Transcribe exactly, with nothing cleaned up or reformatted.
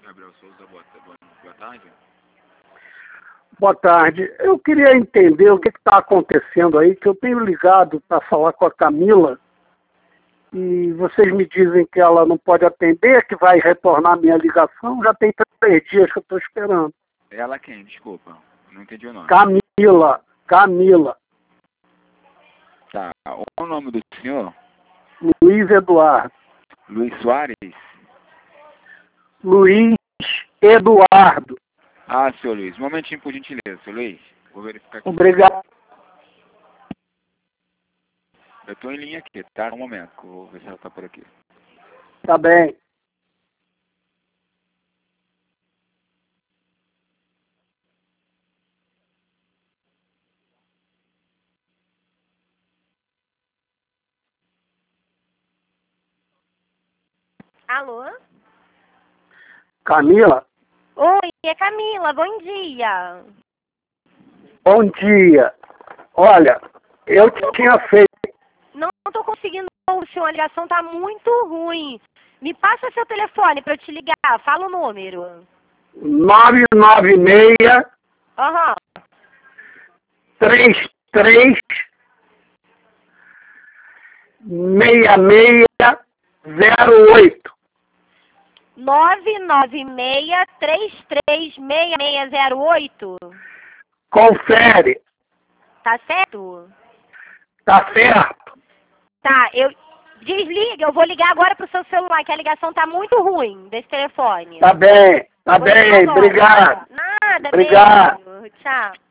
Gabriel Souza, boa, boa, boa tarde. Boa tarde. Eu queria entender o que está acontecendo aí, que eu tenho ligado para falar com a Camila e vocês me dizem que ela não pode atender, que vai retornar minha ligação. Já tem três dias que eu estou esperando. Ela quem? Desculpa, não entendi o nome. Camila, Camila. Tá, o nome do senhor? Luiz Eduardo. Luiz Soares? Luiz Eduardo. Ah, senhor Luiz, um momentinho por gentileza, senhor Luiz. Vou verificar aqui. Obrigado. Eu estou em linha aqui, tá? Um momento, que eu vou ver se ela está por aqui. Tá bem. Alô? Camila, Oi, é Camila, bom dia. bom dia. Olha, eu tinha feito... Não estou conseguindo ouvir, senhor, a ligação está muito ruim. Me passa seu telefone para eu te ligar, fala o número. nove nove seis, Aham. três três, seis seis zero oito. nove nove seis, três três seis seis zero oito. Confere. Tá certo? Tá certo. Tá, eu... Desliga, eu vou ligar agora pro seu celular, que a ligação tá muito ruim desse telefone. Tá bem, tá Vou ligar bem, agora. obrigado. Nada, Obrigado. beijo. Tchau.